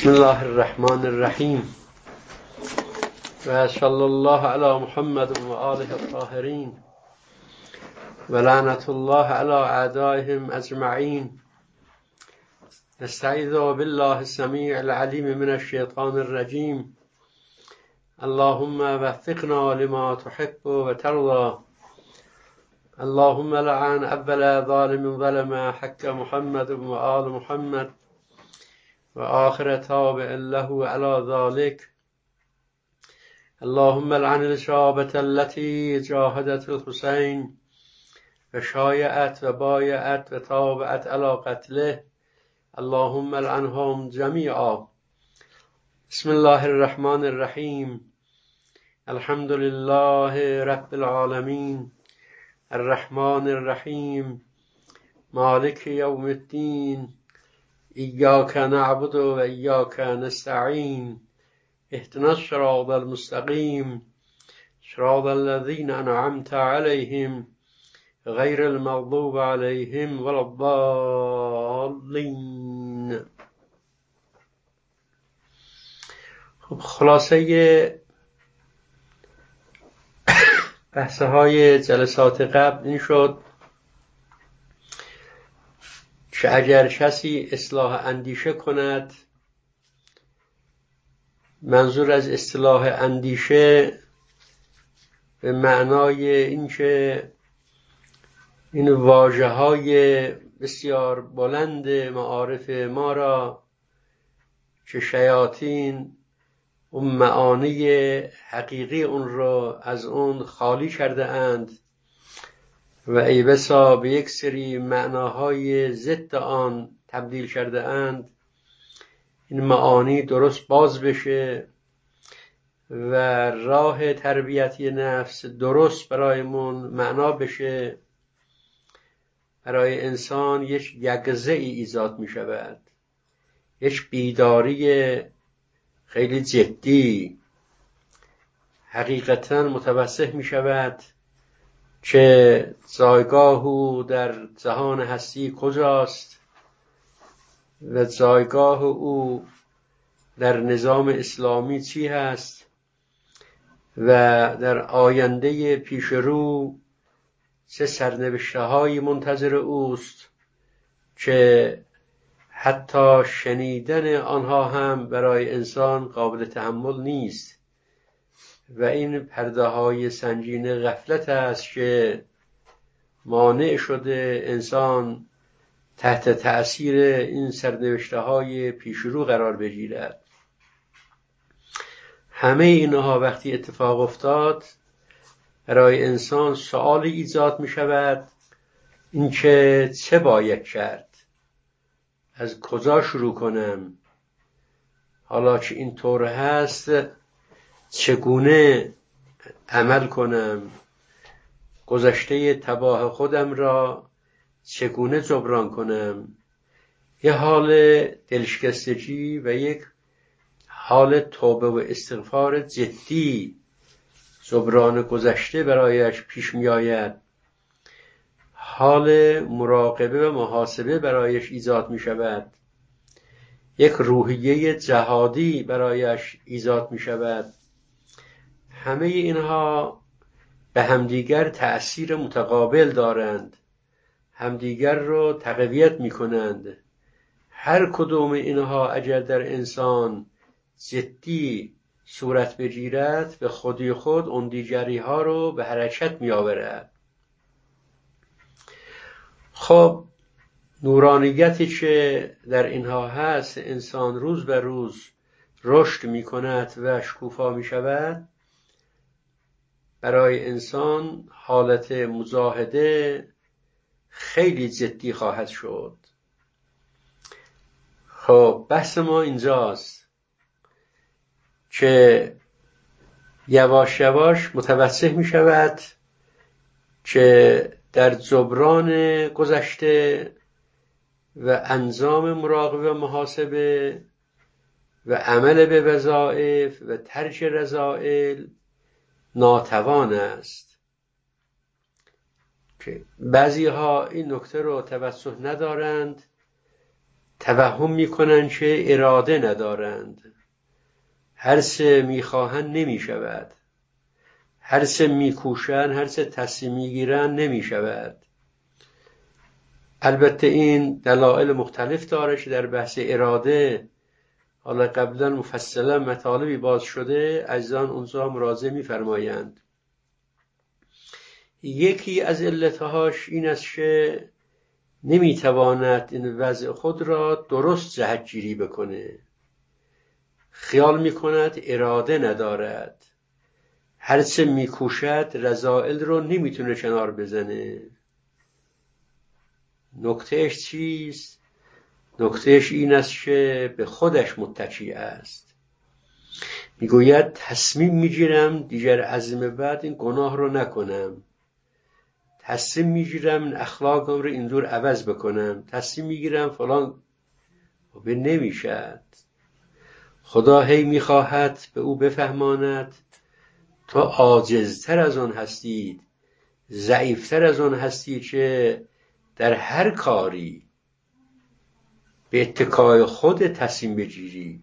بسم الله الرحمن الرحیم و صلی الله علی محمد و آله الطاهرین و لعنت الله علی اعدائهم اجمعین. نستعیذ بالله السمیع العلیم من الشیطان الرجیم. اللهم وفقنا لما تحب و ترضى. اللهم لعن اول ظالم ظلم حق محمد و آل محمد و آخر تابع له على ذلك. اللهم لعن الشعبة التي جاهدت الحسين و شایعت و بایعت و تابعت على قتله. اللهم لعنهم جميعا. بسم الله الرحمن الرحیم. الحمد لله رب العالمین الرحمن الرحیم مالک یوم الدین ایاک نعبد و ایاک نستعین اهدنا الصراط المستقیم صراط الذین انعمت علیهم غیر المغضوب علیهم ولا الضالین. خب، خلاصه بحث‌های جلسات قبل این شد که اگر کسی اصلاح اندیشه کند، منظور از اصلاح اندیشه به معنای این که این واژه‌های بسیار بلند معارف ما را که شیاطین اون معانی حقیقی اون را از اون خالی کرده اند و ای بسا به یک سری معناهای ضد آن تبدیل کرده اند، این معانی درست باز بشه و راه تربیتی نفس درست برایمون معنا بشه، برای انسان یک یقظه ای ایجاد می شود، یک بیداری خیلی جدی حقیقتا متوسط می شود که جایگاه او در جهان هستی کجاست و جایگاه او در نظام اسلامی چی هست و در آینده پیش رو چه سرنوشته‌هایی منتظر اوست که حتی شنیدن آنها هم برای انسان قابل تحمل نیست و این پرده‌های سنگین غفلت است که مانع شده انسان تحت تأثیر این سرنوشته‌های پیشرو قرار بگیرد. همه اینها وقتی اتفاق افتاد برای انسان سؤالی ایجاد می شود، این که چه باید کرد، از کجا شروع کنم، حالا که این طور هست چگونه عمل کنم، گذشته تباه خودم را چگونه جبران کنم. یه حال دلشکستگی و یک حال توبه و استغفار جدی جبران گذشته برایش پیش می آید، حال مراقبه و محاسبه برایش ایجاد می شود، یک روحیه جهادی برایش ایجاد می شود. همه اینها به همدیگر تأثیر متقابل دارند، همدیگر رو تقویت می کنند. هر کدوم اینها اگر در انسان جدی صورت بگیرد به خودی خود اون دیگری ها رو به حرکت می آورد. خب، نورانیتی که در اینها هست انسان روز به روز رشد می کند و شکوفا می شود، برای انسان حالت مجاهده خیلی جدی خواهد شد. خب، بحث ما اینجاست که یواش یواش متوسط می شود که در جبران گذشته و انجام مراقبه و محاسبه و عمل به وظایف و ترک رذائل ناتوان است. که بعضی ها این نکته رو توجه ندارند، توهم میکنند که اراده ندارند. هر چه میخواهند نمیشود، هر چه میکوشند، هر چه تصمیم میگیرند نمیشود. البته این دلایل مختلف داره که در بحث اراده حالا قبلا مفصلا مطالبی باز شده، عزیزان اونجا مراجعه میفرمایند. یکی از علتهاش این است که نمیتواند این وضع خود را درست جهتگیری بکنه. خیال میکند اراده ندارد، هرچه میکوشد رذائل رو نمیتونه کنار بزنه. نکتهش چیست؟ نکتهش این است که به خودش متکی است. میگوید تصمیم میگیرم دیگر از این بعد این گناه رو نکنم، تصمیم میگیرم این اخلاقم رو اینجور عوض بکنم، تصمیم میگیرم فلان. به نمیشد. خدا هی میخواهد به او بفهماند تو عاجزتر از آن هستید، ضعیفتر از آن هستی که در هر کاری به اتکای خود تصمیم بگیری.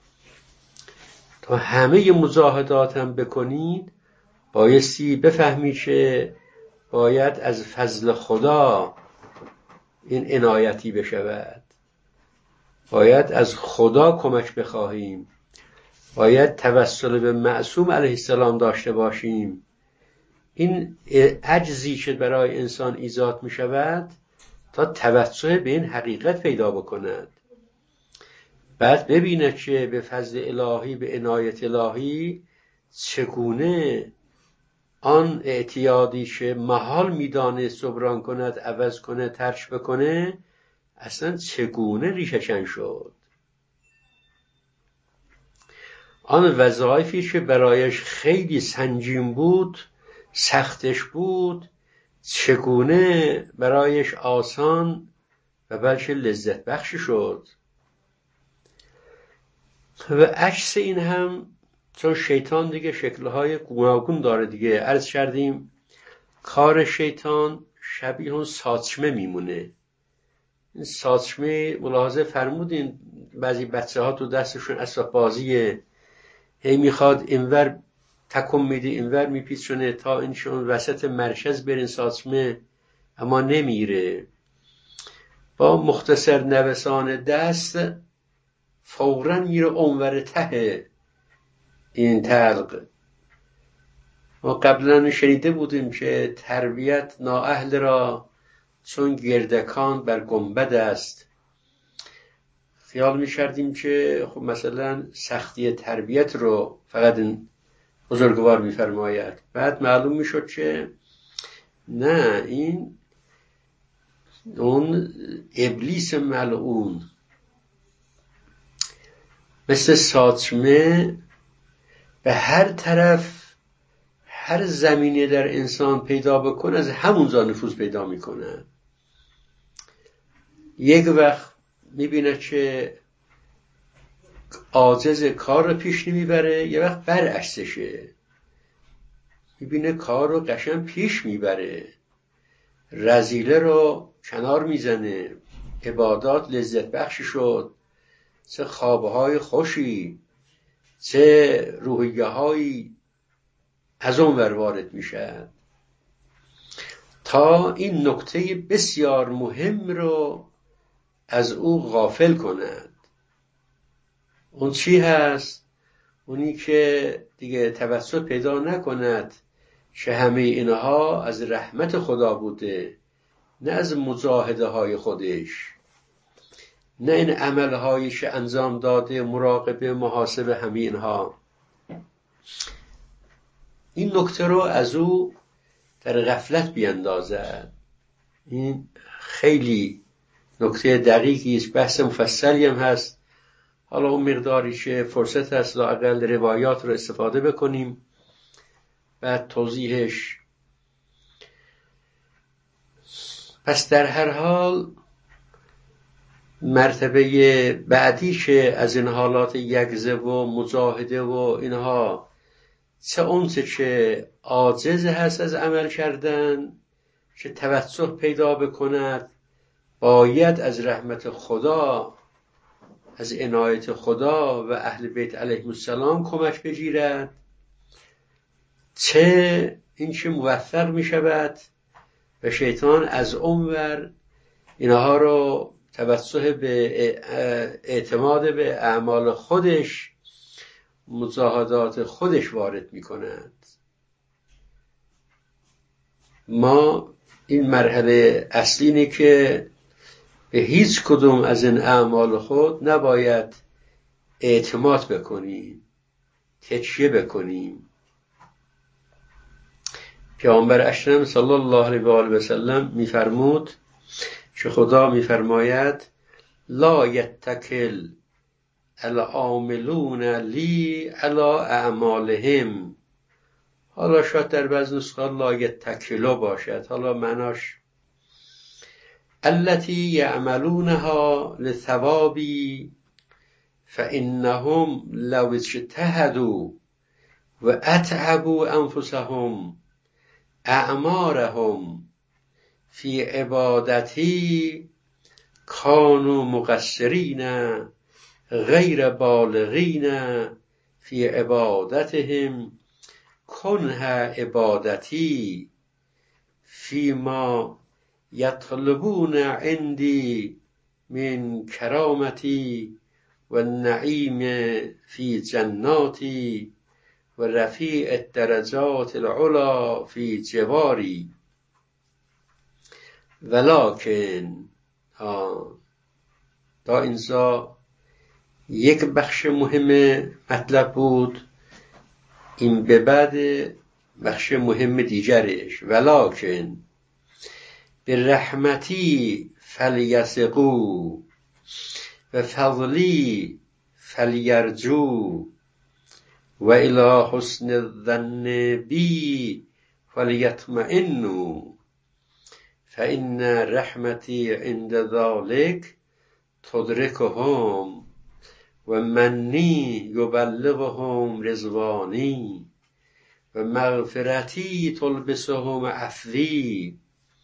تا همه مجاهداتم بکنید بایستی بفهمی که باید از فضل خدا این عنایتی بشود، باید از خدا کمک بخواهیم، باید توسل به معصوم علیه السلام داشته باشیم. این عجزی که برای انسان ایجاد می شود تا توسل به این حقیقت پیدا بکند، بعد ببینه که به فضل الهی، به عنایت الهی چگونه آن اعتیادی که محال میدانه جبران کند، عوض کنه، ترک بکنه، اصلا چگونه ریشه‌کن شد. آن وظایفی که برایش خیلی سنگین بود، سختش بود، چگونه برایش آسان و بلکه لذت بخش شد. و عکس این هم چون شیطان دیگه شکلهای گوناگون داره دیگه، عرض کردیم کار شیطان شبیه اون ساچمه میمونه. این ساچمه ملاحظه فرمودین بعضی بچه ها تو دستشون اسباب بازیه، هی میخواد اینور تکون میده اینور میپیچونه تا اینشون وسط مرکز برین ساچمه، اما نمیره. با مختصر نوسان دست فوراً میره اونور ته این تلق. ما قبلا شنیده بودیم که تربیت نااهل را چون گردکان بر گنبد است. خیال می‌کردیم که خب مثلا سختی تربیت رو فقط این بزرگوار می‌فرماید، بعد معلوم می‌شد که نه، این اون ابلیس ملعون مثل ساچمه به هر طرف، هر زمینه در انسان پیدا بکنه از همونجا نفوذ پیدا میکنه. یک وقت میبینه که عاجز کار رو پیش نمیبره، یه وقت برعکسشه، میبینه کار رو قشنگ پیش میبره، رذیله رو کنار میزنه، عبادات لذت بخش شد، چه خوابهای خوشی، چه روحیه هایی از اون ور وارد میشه، تا این نکته بسیار مهم رو از او غافل کند. اون چی هست؟ اونی که دیگه توسل پیدا نکند که همه اینها از رحمت خدا بوده، نه از مجاهده های خودش، نه این عمل هایی که انجام داده، مراقبه، محاسبه، همه اینها. این نکته رو از او در غفلت بیندازد. این خیلی نکته دقیقی است، بحث مفصلی هم هست. حالا اون مقداری که فرصت هست لااقل روایات رو استفاده بکنیم بعد توضیحش. پس در هر حال مرتبه بعدی که از این حالات یگزه و مجاهده و اینها، چه اونچه که عاجز هست از عمل کردن که توسل پیدا بکند، باید از رحمت خدا از عنایت خدا و اهل بیت علیهم السلام کمک بگیرد، چه اینکه موفق می شود و شیطان از اونور اینها رو توسط به اعتماد به اعمال خودش، مجاهدات خودش وارد می کند. ما این مرحله اصلی اینه که به هیچ کدوم از این اعمال خود نباید اعتماد بکنیم، تکیه بکنیم. پیامبر اکرم صلی الله علیه و آله و سلم میفرمود که خدا میفرماید لا یتکل العاملون لی علی اعمالهم. حالا شاید در بعض نسخه لا یتکلوا باشد، حالا معناش التي یعملونها لثوابی فانهم لو اجتهدوا و اتعبوا انفسهم اعمارهم فی عبادتی کانوا مقصرین غیر بالغین فی عبادتهم کنه عبادتی فیما یطلبون عندی من کرامتی و نعیم فی جناتی و رفیع الدرجات العلا فی جواری. ولکن تا اینجا یک بخش مهم مطلب بود، این به بعد بخش مهم دیگرش. ولکن به رحمتی فلیثقوا و فضلی فلیرجو و الی حسن الظن بی فلیطمئنوا فإن رحمتی عند ذلك تدرکهم و منی یبلغهم رضوانی و مغفرتی تلبسهم عفوی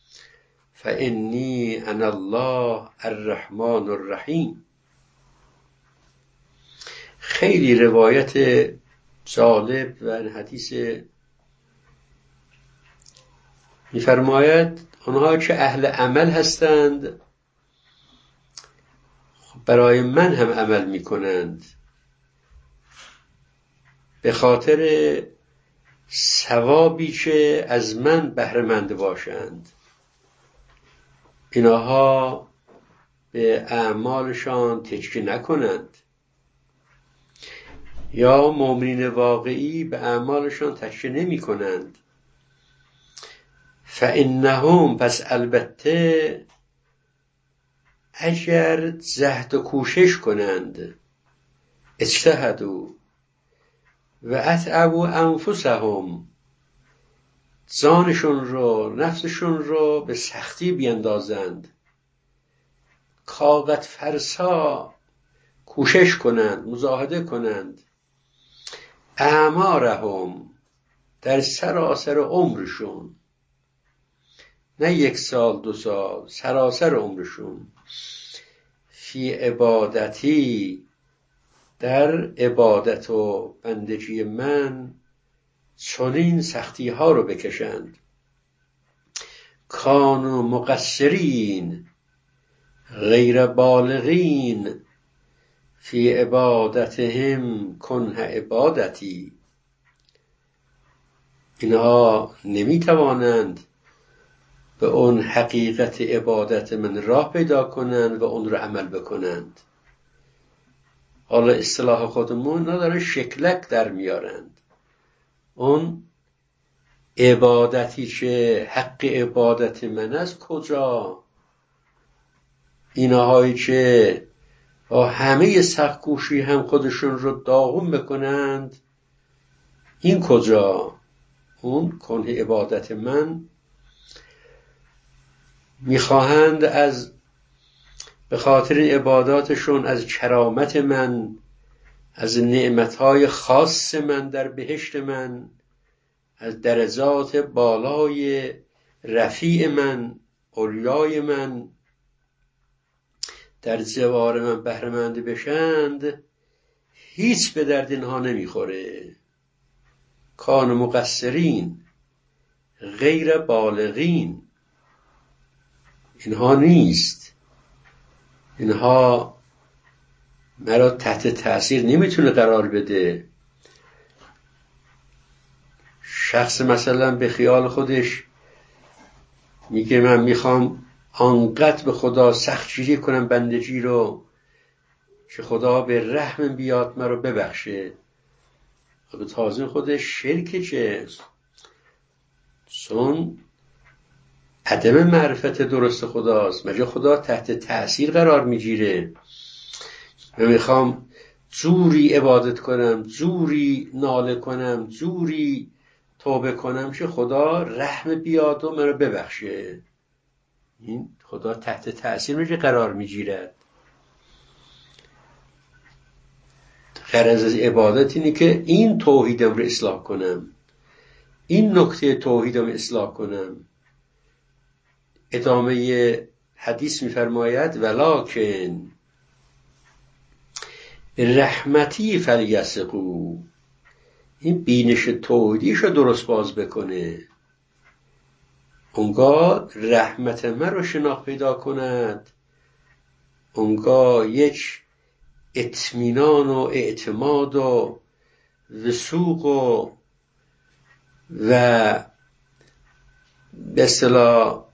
فإنی انا الله الرحمن الرحیم. خیلی روایت جالب و حدیث می‌فرماید اونها که اهل عمل هستند برای من هم عمل می‌کنند به خاطر ثوابی که از من بهره مند باشند. اینها به اعمالشان تکیه نکنند، یا مؤمنین واقعی به اعمالشان تکیه نمی کنند. فانهم، پس البته اگر جهد و کوشش کنند، اجتهدوا و اتعبوا انفسهم، جانشون رو، نفسشون رو به سختی بیندازند، کاغذ فرسا کوشش کنند، مجاهده کنند، اعمارهم، در سراسر عمرشون، نه 1 سال 2 سال، سراسر عمرشون، فی عبادتی، در عبادت و بندگی من چنین سختی ها رو بکشند، کانوا مقصرین غیر بالغین فی عبادتهم کنه عبادتی. اینها نمیتوانند به اون حقیقت عبادت من راه پیدا کنند و اون رو عمل بکنند. حالا اصطلاح خودمون نداره، شکلک در میارند. اون عبادتی که حق عبادت من است کجا؟ اینهایی که همه سخت کوشی هم خودشون رو داغون بکنند، این کجا؟ اون کنه عبادت من. میخواهند به خاطر عباداتشون از کرامت من، از نعمتهای خاص من در بهشت من، از درجات بالای رفیع من، اولیای من در جوار من بهره‌مند بشند هیچ به درد اینها نمیخوره. کان مقصرین غیر بالغین، اینها نیست، اینها مرا تحت تأثیر نمیتونه قرار بده. شخص مثلا به خیال خودش میگه من میخوام آنقدر به خدا سختگیری کنم بندگی رو که خدا به رحم بیاد مرا ببخشه. به تازه خودش شرکه، چه چون عدم معرفت درست خداست. مگه خدا تحت تأثیر قرار میگیره؟ من میخوام جوری عبادت کنم، جوری ناله کنم، جوری توبه کنم که خدا رحم بیاد و منو ببخشه. این خدا تحت تأثیر میشه قرار میگیرد. غرض از عبادت اینه که این توحیدم رو اصلاح کنم، این نکته توحیدم رو اصلاح کنم. ادامه حدیث میفرماید ولکن رحمتی فلیثقوا، این بینش توحیدیش رو درست باز بکنه، اونگاه رحمت من رو شناخت پیدا کند، اونگاه یک اطمینان و اعتماد و وثوق و به اصطلاح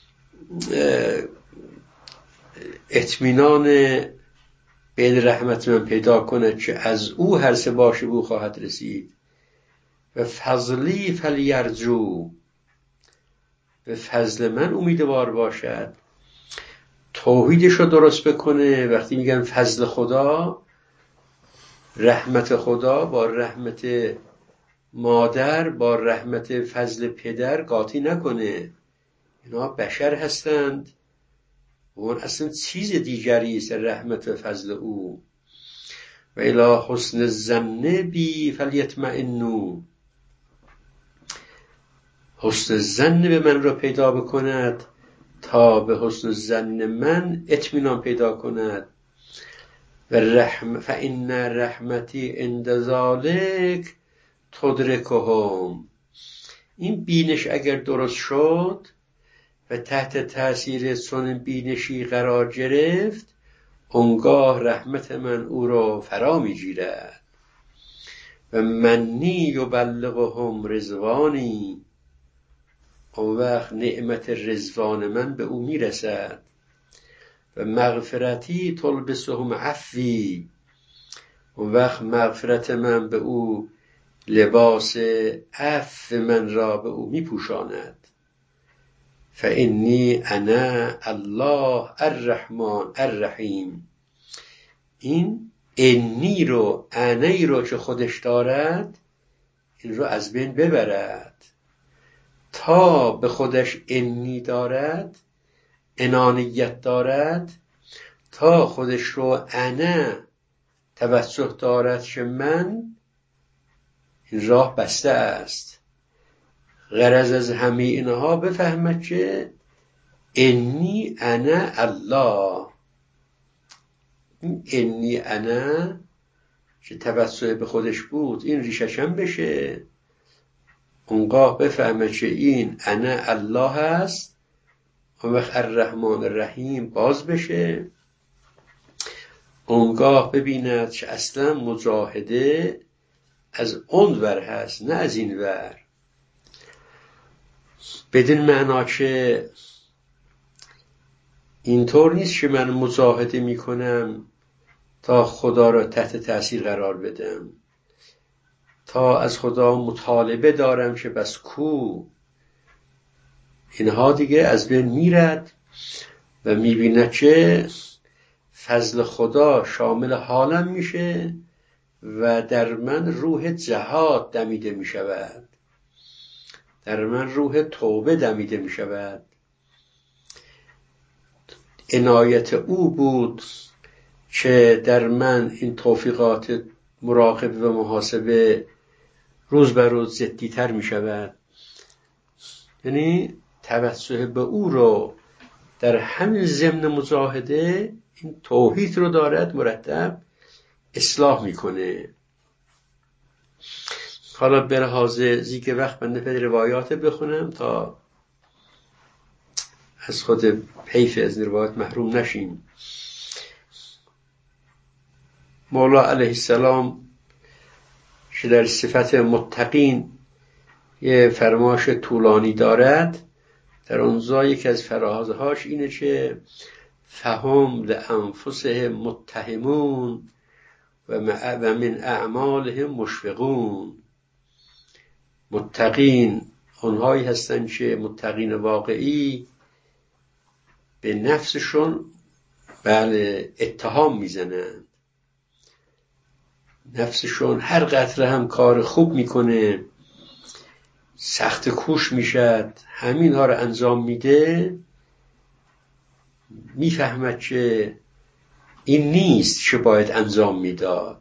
اطمینان به رحمت من پیدا کند که از او هر چه باشه او خواهد رسید. و فضلی فلیرجو، به فضل من امیدوار باشد. توحیدش رو درست بکنه. وقتی میگن فضل خدا، رحمت خدا با رحمت مادر با رحمت فضل پدر قاطی نکنه. اینا بشر هستند و اون اصلا چیز دیگری است رحمت و فضل او. و الی حسن الظن بی فلیطمئنوا، حسن الظن به من را پیدا بکند تا به حسن الظن من اطمینان پیدا کند. و فإن رحمتی عند ذلک تدرکهم، این بینش اگر درست شد و تحت تأثیر چنین بینشی قرار گرفت، اونگاه رحمت من او را فرا میگیرد. و منی یبلغهم رضوانی، اون وقت نعمت رضوان من به او میرسد. و مغفرتی تلبسهم عفوی، اون وقت مغفرت من به او لباس عفو من را به او میپوشاند. فانی انا الله الرحمن الرحیم، این انی رو انی رو که خودش دارد این رو از بین ببرد. تا به خودش انی دارد، انانیت دارد، تا خودش رو انا توجه دارد که من، این راه بسته است. غرض از همه اینها بفهمد که انی انا الله، انی انا که توسل به خودش بود این ریششم بشه، اونگاه بفهمد که این انا الله هست. اون وقت الرحمن الرحیم باز بشه، اونگاه ببیند که اصلا مجاهده از اون ور هست نه از این ور. بدین معنا که اینطور نیست که من مجاهده میکنم تا خدا را تحت تأثیر قرار بدم، تا از خدا مطالبه دارم که بس کو، اینها دیگه از بین میرد و میبینه که فضل خدا شامل حالم میشه و در من روح جهاد دمیده میشود، در من روح توبه دمیده میشود. عنایت او بود که در من این توفیقات مراقبه و محاسبه روز به روز جدی‌تر می شود. یعنی توسل به او رو در همین ضمن مجاهده این توحید رو دارد مرتب اصلاح میکنه. حالا به لحاظ زیگ وقت بنده فعل روایات بخونم تا از خود حیف از روایات محروم نشیم. مولا علیه السلام که در صفت متقین یه فرمایش طولانی دارد، در اونجا یکی از فرازهاش اینه که فهم لانفسهم متهمون و من اعمالهم مشفقون. متقین اونهایی هستن که متقین واقعی به نفسشون بله اتهام میزنن، نفسشون هر قطره هم کار خوب میکنه، سخت کوش میشد، همین ها رو انجام میده، میفهمد که این نیست که باید انجام میداد.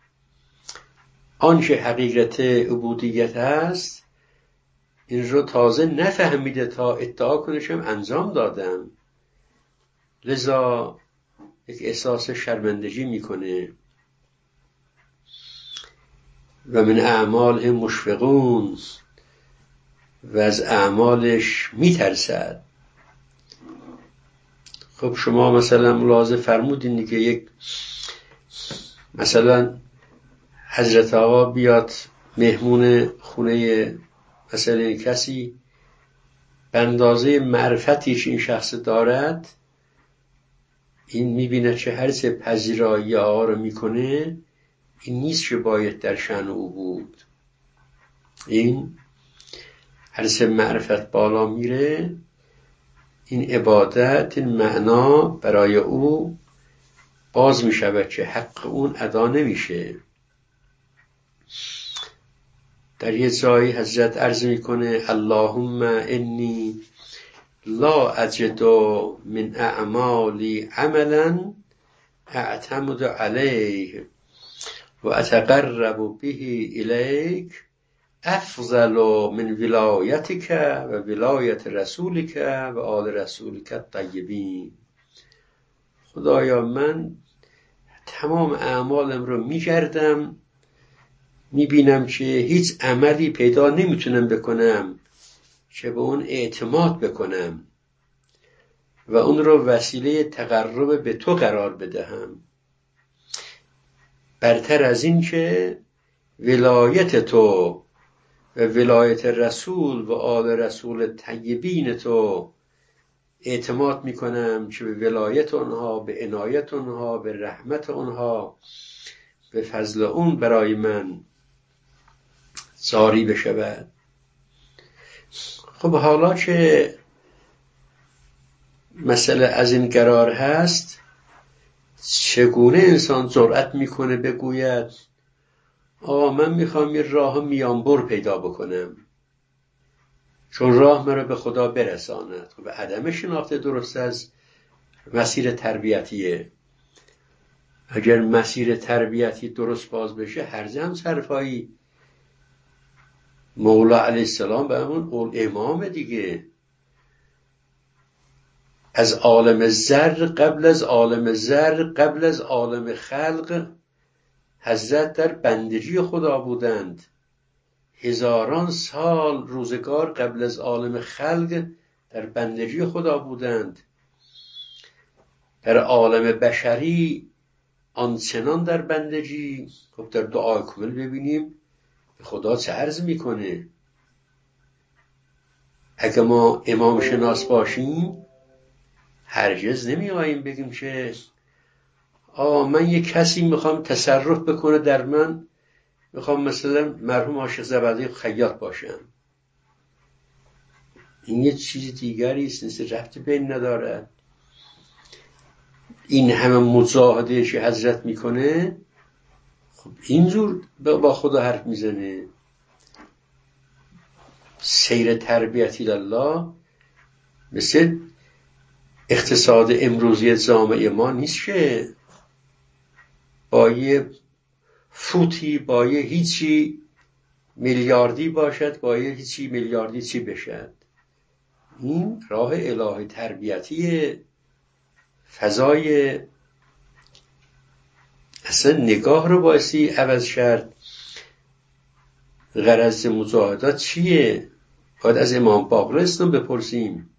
آنچه حقیقت عبودیت هست این رو تازه نفهمیده تا ادعا کنشم انجام دادم، لذا یک احساس شرمندگی میکنه. و من اعمالهم مشفقون، و از اعمالش میترسد. خب شما مثلا ملاحظه فرمودین که یک مثلا حضرت آقا بیاد مهمون خونه مثلا کسی، به اندازه معرفتیش این شخص دارد، این میبینه چه حرص پذیرایی آقا رو میکنه، این نیست که باید در شأن او بود. این حرص معرفت بالا میره، این عبادت، این معنا برای او باز میشود که حق اون ادا نمیشه. در یه جایی حضرت عرض میکنه اللهم انی لا اجد من اعمالی عملا اعتمد علیه و اتقرب به الیک افضل من ولایتک و ولایت رسولک و آل رسولک الطیبین. خدایا من تمام اعمالم رو میگردم، میبینم که هیچ عملی پیدا نمیتونم بکنم که به اون اعتماد بکنم و اون رو وسیله تقرب به تو قرار بدهم، برتر از این که ولایت تو و ولایت رسول و آل رسول طیبین تو اعتماد میکنم که به ولایت اونها، به عنایت اونها، به رحمت اونها، به فضل اون برای من جاری بشود. خب حالا که مسئله از این قرار هست، چگونه انسان جرأت میکنه بگوید من میخوام یه راه میانبر پیدا بکنم چون راه مرا به خدا برساند؟ و عدم شناخت درست از مسیر تربیتیه. اگر مسیر تربیتی درست باز بشه، هرچه هم صرفایی مولا علیه السلام به همون اول امام دیگه، از عالم ذر قبل از عالم ذر قبل از عالم خلق حضرت در بندگی خدا بودند. هزاران سال روزگار قبل از عالم خلق در بندگی خدا بودند. در عالم بشری آنچنان در بندگی. خب در دعای کامل ببینیم خدا چه عرض میکنه. اگه ما امام شناس باشیم هرگز نمی آییم بگیم که من یک کسی میخوام تصرف بکنه در من، میخوام مثلا مرحوم عاشق زبدی خیاط باشم. این یه چیز دیگری است، ربطی بین نداره. این همه مجاهده که حضرت میکنه، خب اینجور با خدا حرف میزنه. سیر تربیتی الله مثل اقتصاد امروزی جامعه ما نیست که با یه فوتی، با یه هیچی میلیاردی باشد، با یه هیچی میلیاردی چی بشد. این راه الهی تربیتی، فضای اصلا نگاه رو بایستی عوض کرد. غرض مجاهدات چیه؟ باید از امام باقر اسلام بپرسیم.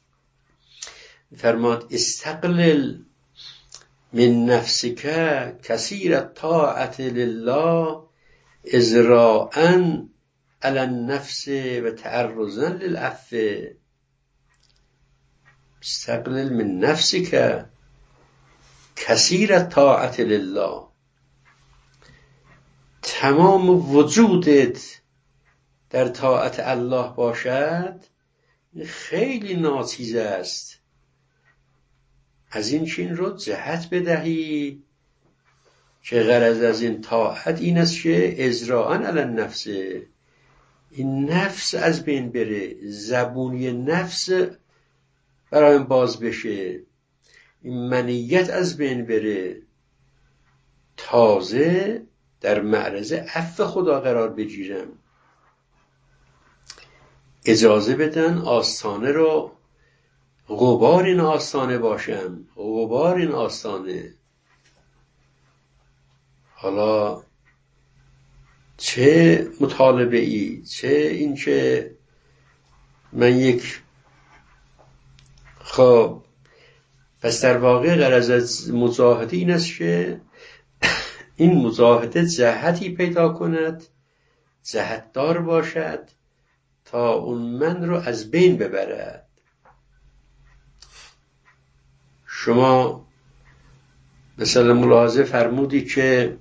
فرماد استقلل من نفسک کثیر الطاعة لله ازراءً علی النفس و تعرضاً للعفو. استقلل من نفسک کثیر الطاعة لله، تمام وجودت در طاعت الله باشد، خیلی ناچیز است. از این چین رو جهت بدهی که غرض از این طاعت این است که ازراءً علی النفس، این نفس از بین بره، زبونی نفس برای باز بشه، این منیت از بین بره، تازه در معرض عفو خدا قرار بگیرم. اجازه بدن آستانه رو غبار این آستانه باشم، غبار این آستانه. حالا چه مطالبه ای، چه این که من یک خب پس در واقع غرض از مجاهده این است که این مجاهده جهتی پیدا کند، جهتدار باشد تا اون من رو از بین ببرد. شما مثلا ملاحظه فرمودی که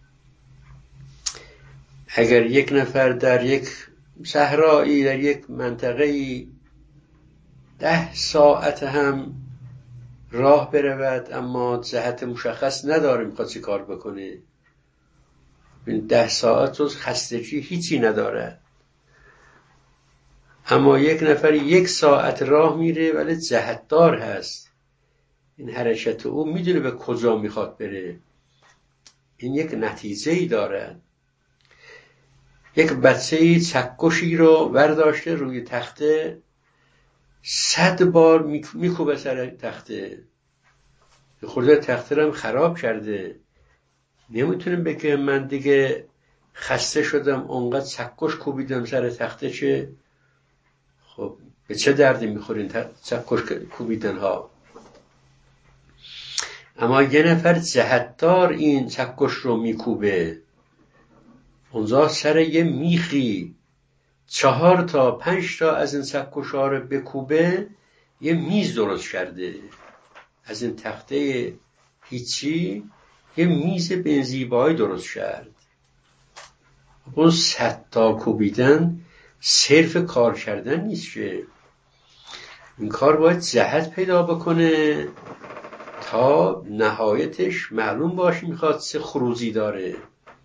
اگر یک نفر در یک صحرایی، در یک منطقه‌ای 10 ساعت هم راه برود اما جهت مشخص نداره میخواد چی کار بکنه، این 10 ساعت روز خستگی هیچی نداره. اما یک نفر 1 ساعت راه میره ولی جهتدار هست، این حرکت او میدونه به کجا میخواد بره، این یک نتیجه ای داره. یک بچه چکشی رو برداشته روی تخته 100 بار میکوبه سر تخته، خورده تخته رو هم خراب کرده. نمیتونیم بگم من دیگه خسته شدم اونقدر چکش کوبیدم سر تخته، چه خب به چه دردی میخورین چکش کوبیدن ها. اما یه نفر جهتدار این چکش رو میکوبه، اونجا سر یه میخی 4 تا 5 تا از این چکش ها رو بکوبه، یه میز درست کرده از این تخته هیچی، یه میز به زیبایی درست کرد. اون 100 تا کوبیدن صرف کار کردن نیست که، این کار باید جهت پیدا بکنه تا نهایتش معلوم باشه میخواد چه خروجی داره.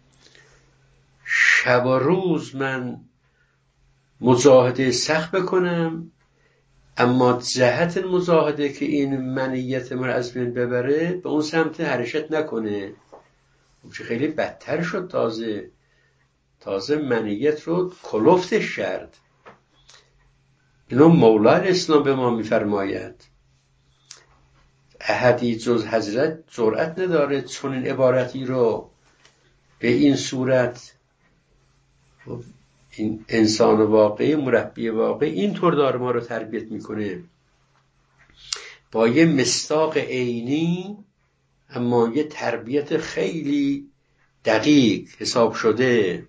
شب و روز من مجاهده سخت بکنم اما جهت مجاهده که این منیت من از بین ببره به اون سمت حرکت نکنه، چه خیلی بدتر شد. تازه منیت رو کلفتش کرد. اینو مولای اسلام به ما میفرماید احدی جز حضرت جرأت نداره چون این عبارتی رو به این صورت، این انسان واقعی، مربی واقعی اینطور داره ما رو تربیت میکنه با یه مصداق عینی، اما یه تربیت خیلی دقیق حساب شده.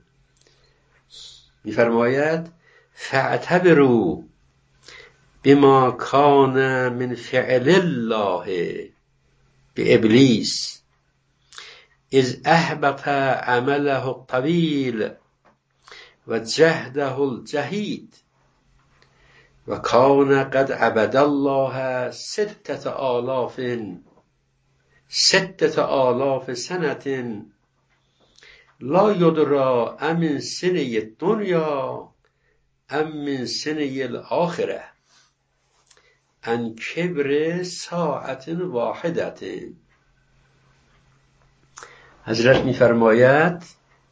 میفرماید فاعتبروا بما کان من فعل الله به ابلیس اذ احبط عمله الطویل و جهده الجهید و کان قد عبد الله 6,000 سنة لا یدری ام سنه الدنیا ام من سنه الاخره ان کبر ساعت واحدت. حضرت میفرماید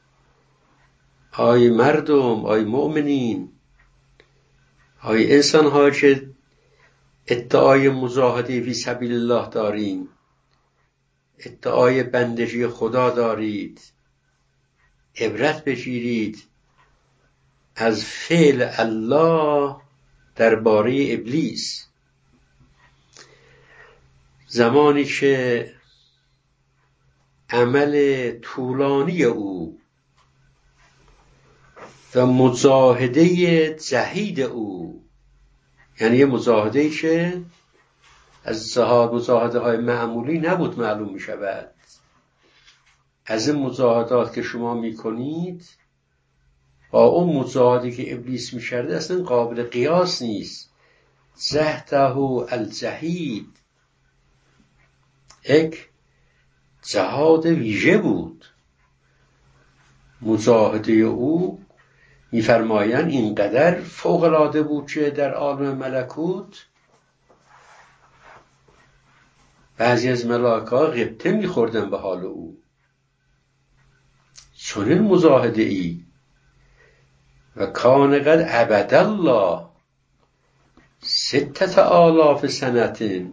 آی مردم، آی مؤمنین، آی انسان ها که ادعای مجاهده فی سبیل الله دارین، ادعای بندگی خدا دارید، عبرت بگیرید از فعل الله درباره ابلیس. زمانی که عمل طولانی او و مجاهده جهید او، یعنی یه مجاهده که از مجاهده های معمولی نبود معلوم می شود، از این مجاهدات که شما می کنید با اون مجاهده که ابلیس می کرده اصلا قابل قیاس نیست. جهده الجهید، یک جهاد ویژه بود. مجاهده او می‌فرمایند اینقدر فوق‌العاده بود که در عالم ملکوت بعضی از ملائکه‌ها غبطه می‌خوردن به حال او. چنین مجاهده ای و کان قد عبد الله 6000 سنة،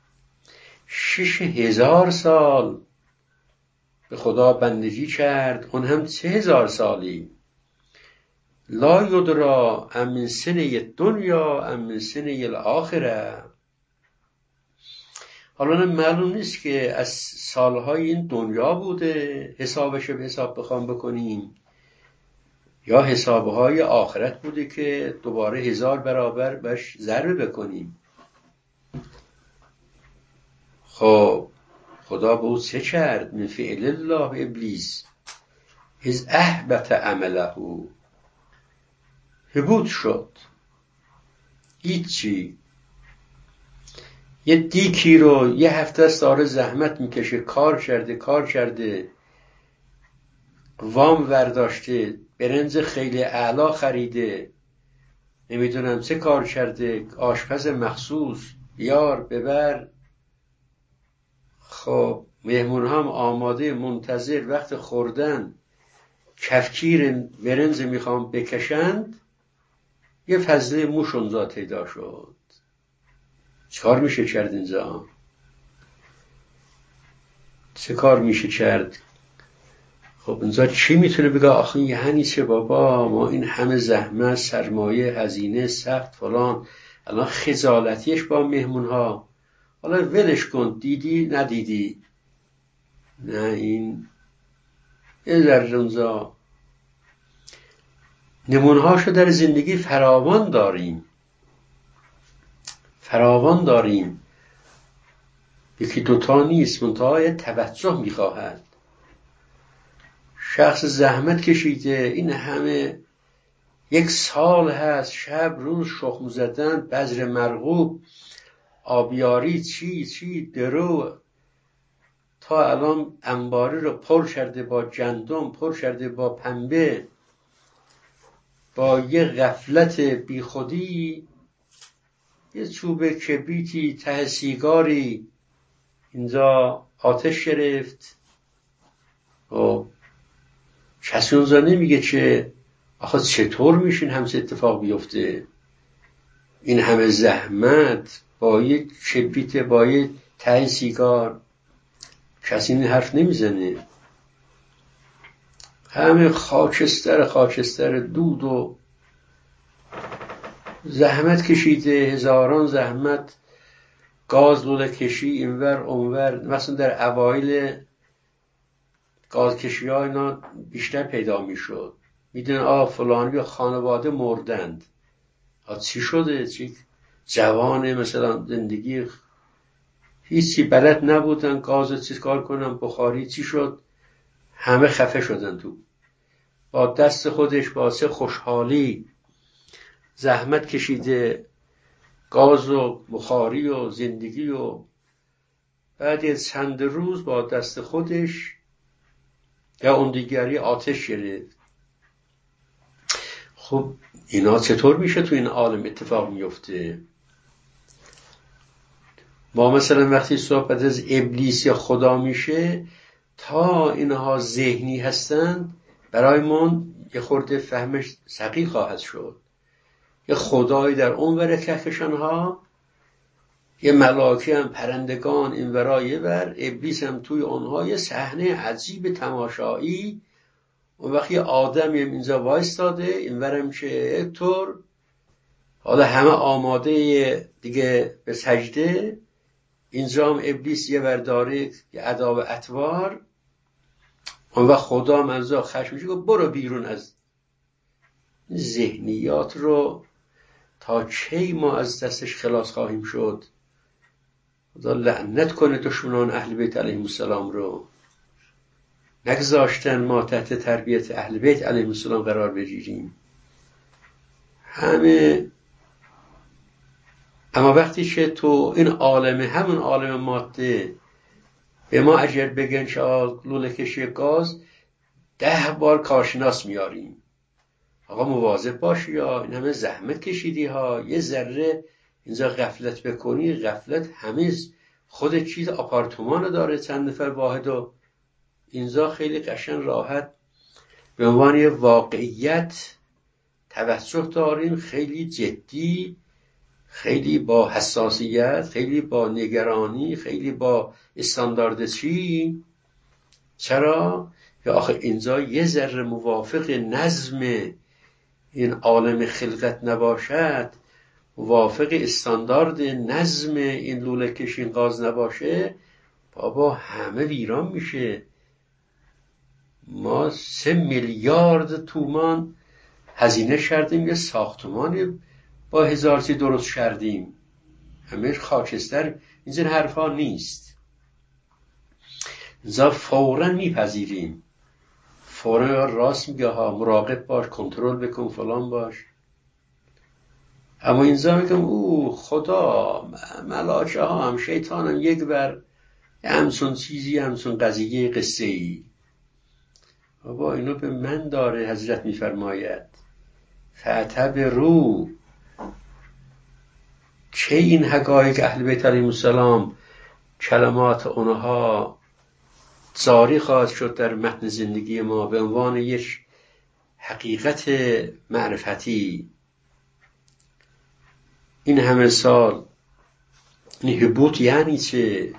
6000 سال به خدا بندگی کرد، اون هم 3000 سالی. لا یدرا ام من سنه دنیا ام من سنه الاخره. حالا معلوم نیست که از سالهای این دنیا بوده حسابش به حساب بخوام بکنیم یا حسابهای آخرت بوده که دوباره 1000 برابر بهش ضربه بکنیم. خب خدا به او چه کرد؟ من فعل الله ابلیس از احبط عمله، حبوط شد، هیچی. یه دیکی رو یه هفته است داره زحمت میکشه، کار کرده وام ورداشته، برنج خیلی اعلا خریده، نمیدونم چه کار کرده، آشپز مخصوص بیار ببر. خب مهمون هم آماده منتظر وقت خوردن کفگیر برنج میخوام بکشند، یه فضله موش اونجا پیدا شد. چه میشه کرد اینجا؟ چه کار میشه کرد؟ خب اینجا چی میتونه بگه؟ آخه یعنی چه بابا، ما این همه زحمت، سرمایه، هزینه، سخت فلان، الان خجالتیش با مهمون ها، حالا ولش کن، دیدی ندیدی. نه، این در اونجا نمونهاشو در زندگی فراوان داریم. یکی دوتا نیست، منتها توجه میخواهد. شخص زحمت کشیده، این همه 1 سال هست شب روز شخم زدن، بذر مرغوب، آبیاری، چی درو، تا الان انباری رو پر کرده با گندم، پر کرده با پنبه، با یه غفلت بی خودی، یه چوب کبریتی ته سیگاری اینجا آتش گرفت. و کسی اونجا نمیگه که آخه چطور میشین همچه اتفاق بیفته؟ این همه زحمت با یک کبریت، با یک ته سیگار، کسی این حرف نمیزنه. همه خاکستر دود و زحمت کشیده، هزاران زحمت، گاز لوله کشی اینور اونور. مثلا در اوایل گاز کشی ها اینا بیشتر پیدا میشد، میدونن فلانی خانواده مردند، چی شده؟ چی جوانه مثلا زندگی هیچی بلد نبودن، گاز چیز کار کنن، بخاری چی شد، همه خفه شدن تو. با دست خودش با چه خوشحالی زحمت کشیده، گاز و بخاری و زندگی، و بعد از چند روز با دست خودش یا اون دیگری آتش گرفت. خب اینا چطور میشه تو این عالم اتفاق میفته؟ ما مثلا وقتی صحبت از ابلیس یا خدا میشه، تا اینها ذهنی هستند برای من یه خورده فهمش ثقیل خواهد شد. یه خدایی در اون ور کهکشان ها، یه ملاکی هم پرندگان این ورایه ور، ابلیس هم توی اونها، یه صحنه عجیب تماشایی. اون وقت یه آدمی هم اینجا وایستاده، این ورم چه طور، حالا همه آماده دیگه به سجده. اینجا هم ابلیس یه ور داره یه ادا و اطوار. اون وقت خدا منزا خشمش گفت برو بیرون از ذهنیات رو، تا کی ما از دستش خلاص خواهیم شد؟ خدا لعنت کنه دشمنان اهل بیت علیهم السلام رو، نگذاشتن ما تحت تربیت اهل بیت علیهم السلام قرار بگیریم. همه اما وقتی که تو این عالم، همون عالم ماده، به ما اگر بگن شا لوله کشی گاز 10 بار کارشناس میاریم، آقا مواظب باشی یا این همه زحمت کشیدی ها، یه ذره اینجا غفلت بکنی، غفلت همه خود چیز آپارتمان داره چند نفر واحد، و اینجا خیلی قشنگ راحت به عنوان واقعیت توجه داریم، خیلی جدی، خیلی با حساسیت، خیلی با نگرانی، خیلی با استاندارد چی. چرا؟ یا آخه اینجا یه ذره موافق نظم این عالم خلقت نباشد، موافق استاندارد نظم این لوله کشین غاز نباشه، بابا همه ویران میشه. ما 3 میلیارد تومان هزینه کردیم، یه ساختمانی با 1000 چیز درست کردیم، همه خاکستر. این حرفا نیست. اینجا فوراً میپذیریم، فوراً راست میگه ها، مراقب باش، کنترل بکن، فلان باش. اما اینجا میگم او خدا، ملاچه ها هم، شیطان هم یک بر همچون چیزی، همچون قضیه قصه ای. بابا اینو به من داره حضرت میفرماید فاعتبروا، چه این حقایق اهل بیت علیهم السلام کلمات اونها جاری خواهد شد در متن زندگی ما به عنوان یک حقیقت معرفتی. این همه سال این حبوط یعنی چه؟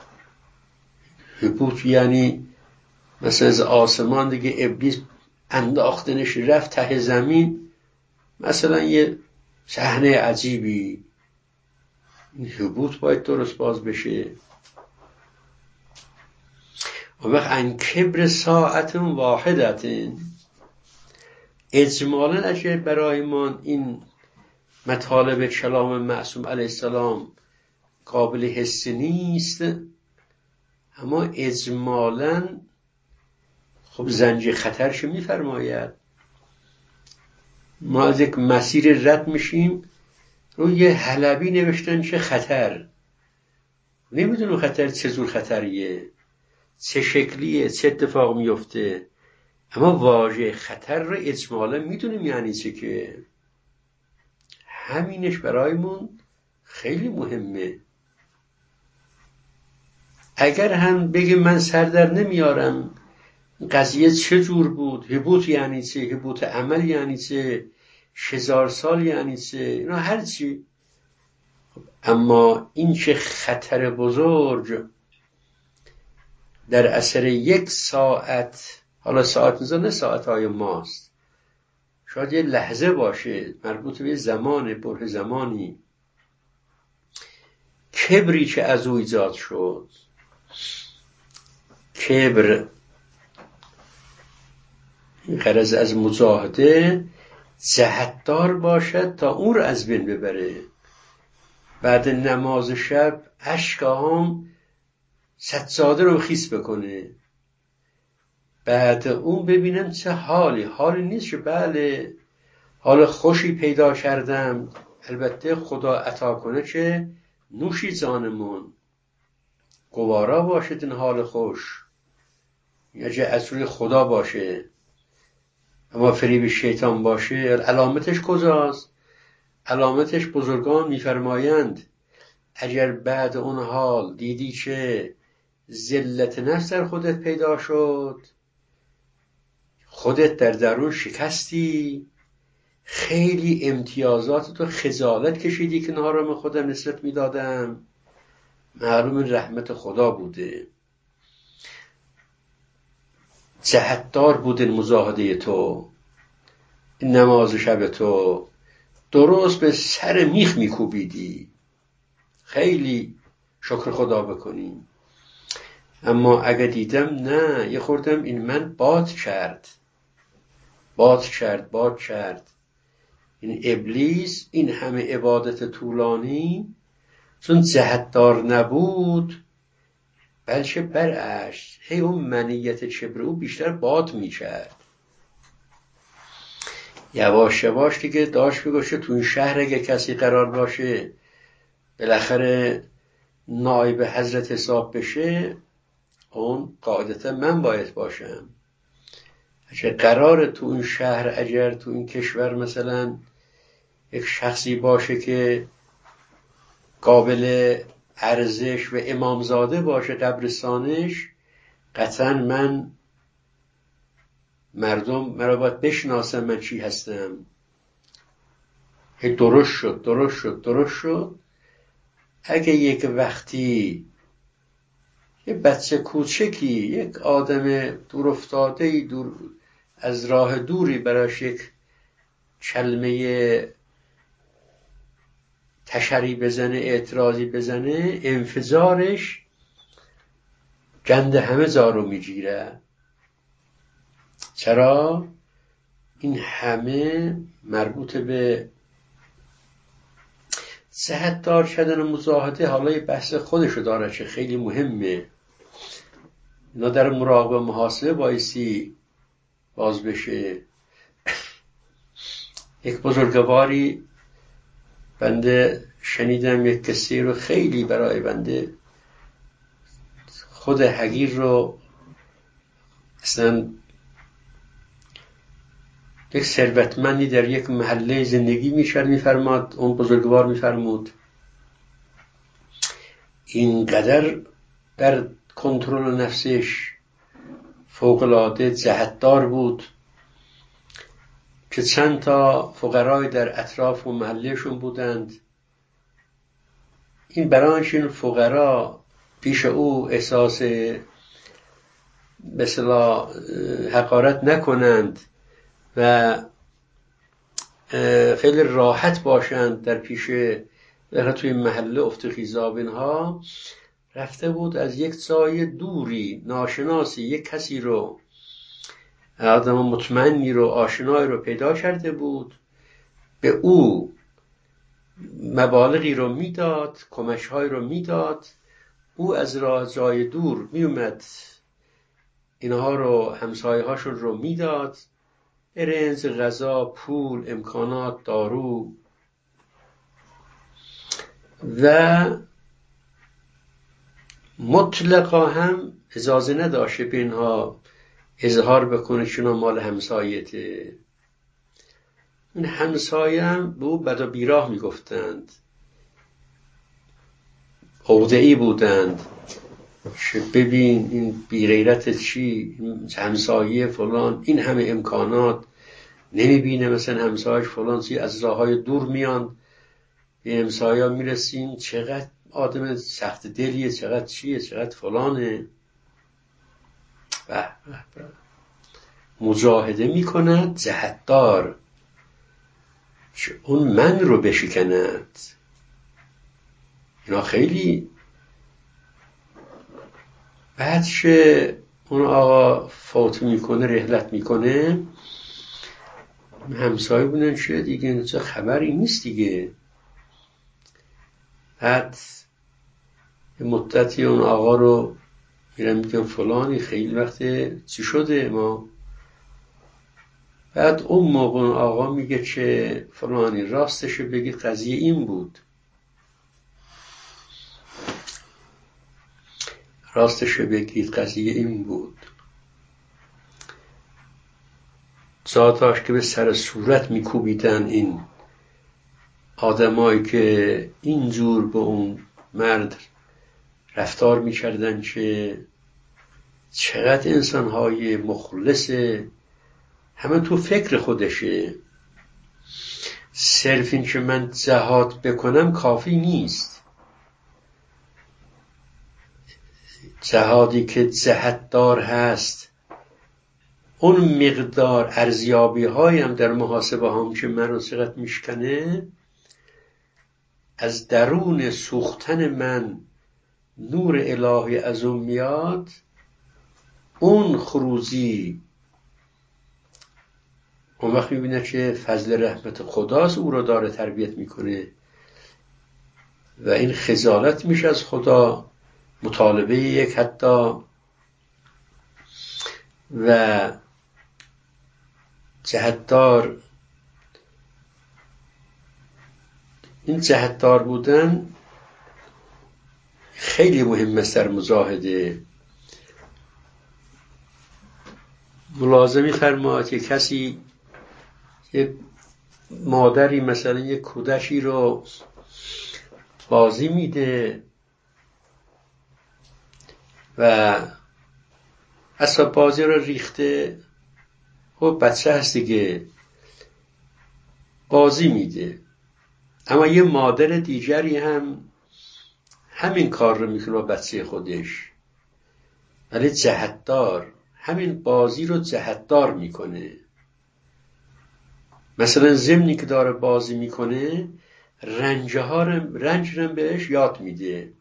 حبوط یعنی مثلا از آسمان دیگه ابلیس انداختنش رفت ته زمین، مثلا یه صحنه عجیبی. این حبوط باید درست باز بشه. و وقت ان کبر ساعت واحدت، اجمالا اگر برای ما این مطالب کلام معصوم علیه السلام قابل حس نیست، اما اجمالا خب زنج خطرش میفرماید. ما از یک مسیر رد میشیم، روی حلبی نوشتن چه خطر، نمیدونم خطر چه جور خطریه، چه شکلیه، چه اتفاق میفته، اما واژه خطر رو اجمالا میدونیم یعنی چه، که همینش برایمون خیلی مهمه. اگر هم بگیم من سر در نمیارم قضیه چه جور بود، حبوط یعنی چه، حبوط عمل یعنی چه، 1000 سال یعنی چه، اینا هر چی، اما این چه خطر بزرگ در اثر 1 ساعت، حالا ساعت میزان نه ساعتهای ماست، شاید یه لحظه باشه مربوط به زمان بره زمانی، کبری که از او ایجاد شد. کبر غرض از مجاهده جهتدار باشد تا اون رو از بین ببره. بعد نماز شب اشکام سجاده رو خیس بکنه، بعد اون ببینم چه حالی نیست که بله حال خوشی پیدا کردم، البته خدا عطا کنه که نوشی جانمون گوارا باشد این حال خوش، اگه از روی خدا باشه، اما فریب شیطان باشه علامتش کجاست؟ علامتش بزرگان میفرمایند اگر بعد اون حال دیدی که ذلت نفس در خودت پیدا شد، خودت در درون شکستی، خیلی امتیازات تو خجالت کشیدی که نهارم خودم نسبت میدادم، معلوم رحمت خدا بوده، جهتدار بود این مجاهده تو، این نماز شب تو درست به سر میخ میکوبیدی. خیلی شکر خدا بکنیم. اما اگه دیدم نه، یه خوردم این من باد کرد. این ابلیس این همه عبادت طولانی چون جهتدار نبود، بلکه برعکس هی اون منیت چبر او بیشتر باد میکرد. یواش یواش دیگه داشت میگوشه تو این شهر اگه کسی قرار باشه بالاخره نایب حضرت حساب بشه، اون قاعدتا من باید باشم. اگه قرار تو این شهر، اگر تو این کشور مثلا یک شخصی باشه که قابل ارزش و امامزاده باشه قبرستانش، قطعا مردم مرا باید بشناسن من چی هستم. درست شد. اگه یک وقتی یه بچه کوچکی، یک آدم دور افتاده، دور از راه دوری براش یک کلمه تشری بزنه، اعتراضی بزنه، انفجارش گند همه زارو میگیره. چرا؟ این همه مربوط به جهتدار شدن و مجاهده. حالا یه بحث خودشو داره که خیلی مهمه. اینا در مراقبه محاسبه بایستی باز بشه. یک بزرگواری بنده شنیدم یک قصه رو خیلی برای بنده خود حقیر رو، اصلا یک ثروتمندی در یک محله زندگی میفرماد. اون بزرگوار میفرمود اینقدر در کنترل نفسش فوق‌العاده جهتدار بود که چند تا فقرای در اطراف و محلهشون بودند. این برایش این فقرا پیش او احساس به اصطلاح حقارت نکنند و خیلی راحت باشند در پیش توی محله افت خیزاب. اینها رفته بود از یک جای دوری ناشناسی یک کسی رو، آدم مطمئنی رو، آشنایی رو پیدا کرده بود، به او مبالغی رو میداد، کمک‌هایی رو میداد. او از جای دور میومد اینها رو، همسایه‌هاشون رو میداد، برنج، غذا، پول، امکانات، دارو، و مطلقا هم اجازه نداشته به اینها اظهار بکنه چون مال همسایته. این همسایه هم به او بد و بیراه میگفتند، عقده‌ای بودند که ببین این بیغیرت چی، همسایه فلان این همه امکانات نمیبینه، مثلا همسایش فلان چی، از راههای دور میان به همسایه میرسین، چقدر آدم سخت دلیه، چقدر چیه، چقدر فلانه. مجاهده میکند جهتدار که اون من رو بشکند. اینا خیلی بعد که اون آقا فوت میکنه، رحلت میکنه، همسایه بودن چه دیگه چه خبری نیست دیگه. بعد یه مدتی اون آقا رو میرم میگم فلانی خیلی وقته چی شده ما. بعد اون موقع اون آقا میگه که فلانی راستشو بگی قضیه این بود، راستشو بگید قضیه این بود. زاداش که به سر صورت میکوبیدن این آدمایی که اینجور به اون مرد رفتار میکردن که چقدر انسانهای مخلصه، همه تو فکر خودشه. صرف این که من جهاد بکنم کافی نیست. جهادی که جهتدار هست اون مقدار ارزیابی هایم در محاسبه هم که من رو چقدر میشکنه، از درون سوختن من نور الهی از اون میاد، اون خروجی اون وقت میبینه که فضل رحمت خداست او رو داره تربیت میکنه و این خجالت میشه از خدا، مطالبه یک حتی و جهتدار. این جهتدار بودن خیلی مهم است در مجاهده. ملازمی فرماید که کسی یک مادری مثلا یک کودکی رو بازی میده و اصلا بازی رو ریخته، خب بچه هست دیگه بازی میده، اما یه مادر دیگری هم همین کار رو میکنه با بچه خودش، ولی جهتدار همین بازی رو جهتدار میکنه. مثلا ضمنی که داره بازی میکنه رنج رو بهش یاد میده.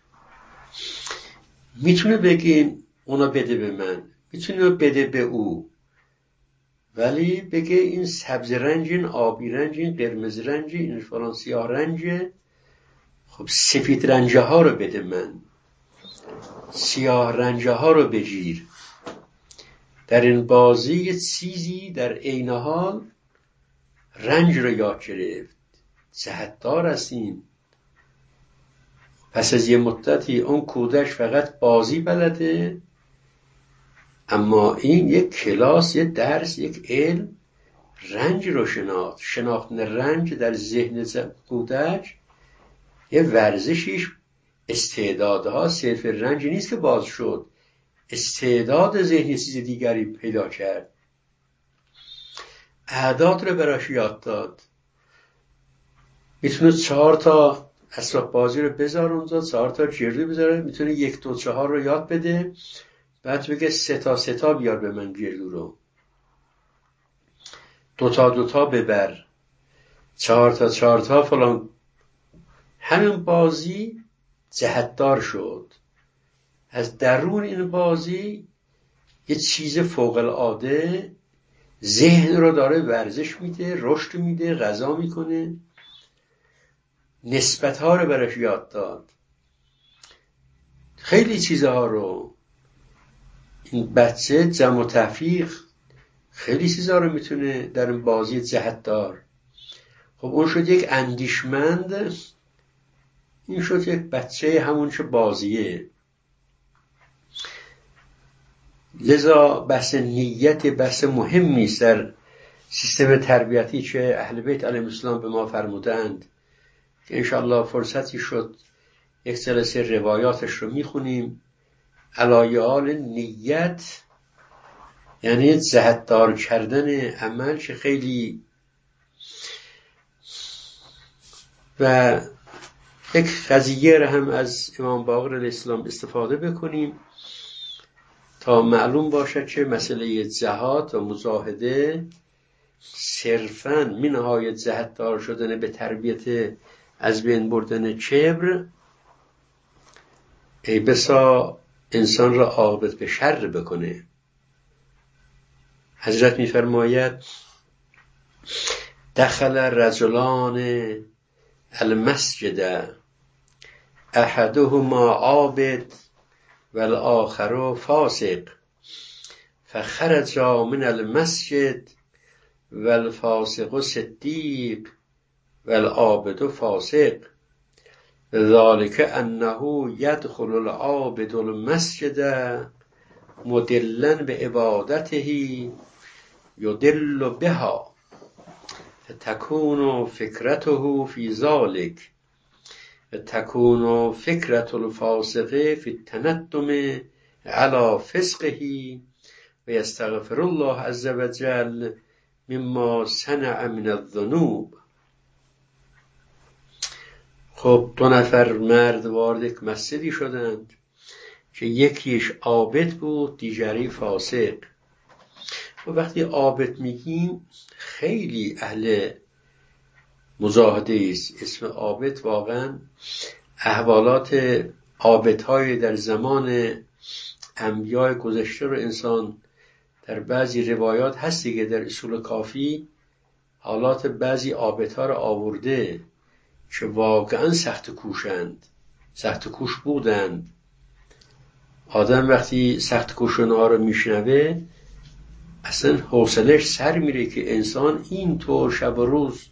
میتونه بگه اونا بده به من، میتونه بده به او، ولی بگه این سبز رنج، این آبی رنج، این قرمز رنج، این فلان سیاه رنج، خب سفید رنجه ها رو بده من، سیاه رنجه ها رو بگیر. در این بازی یه چیزی در عین حال رنج رو یاد گرفت. جهتدار هستیم. پس از یه مدتی اون کودک فقط بازی بلده، اما این یک کلاس، یک درس، یک علم، رنج رو شناختن رنج در ذهن کودک یه ورزشیش. استعدادها صرف رنج نیست که باز شد، استعداد ذهنی چیز دیگری پیدا کرد. اعداد رو براش یاد داد. میتونه 4 تا اسباب بازی رو بذاره اونجا، 4 تا جردو بذاره، میتونه 1 2 4 رو یاد بده، بعد بگه 3 تا بیار به من جردو رو، 2 تا ببر، 4 تا فلان. همین بازی جهتدار شد. از درون این بازی یه چیز فوق العاده ذهن رو داره ورزش میده، رشد میده، غذا میکنه. نسبت ها رو براش یاد داد، خیلی چیزها رو. این بچه جمع و تفریق خیلی چیزها رو میتونه در این بازی جهتدار. خب اون شد یک اندیشمند، این شد یک بچه همون چه بازیه. لذا بحث نیت بحث مهمی است در سیستم تربیتی که اهل بیت علیهم السلام به ما فرمودند که انشاءالله فرصتی شد یک جلسه روایاتش رو میخونیم. علایال نیت یعنی جهتدار کردن عمل که خیلی، و یک قضیه را هم از امام باقر علیه السلام استفاده بکنیم تا معلوم باشد که مسئله جهاد و مجاهده صرفاً منهای جهتدار شدن به تربیت از بین بردن کبر، ای بسا انسان را عاقبت به شر بکنه. حضرت می‌فرماید دخل رجلان المسجد احدهما عابد والآخر فاسق فخرجا من المسجد والفاسق صدیق والعابد فاسق ذلك انه يدخل العابد المسجد مدلا بعبادته يدل بها فتكون فكرته في ذلك فتكون فكرة الفاسق في التندم على فسقه ويستغفر الله عز وجل مما صنع من الذنوب. خب 2 نفر مرد وارد یک مسجدی شدند. که یکیش عابد بود، دیگری فاسق. و وقتی عابد میگیم خیلی اهل مجاهده است. اسم عابد واقعا احوالات عابدهای در زمان انبیاء گذشته رو انسان در بعضی روایات هست دیگه، در اصول کافی حالات بعضی عابدها رو آورده که واقعا سخت کوشند، سخت کوش بودند. آدم وقتی سخت کوشونها رو میشنوه اصلا حوصلش سر میره که انسان این طور شب و روز.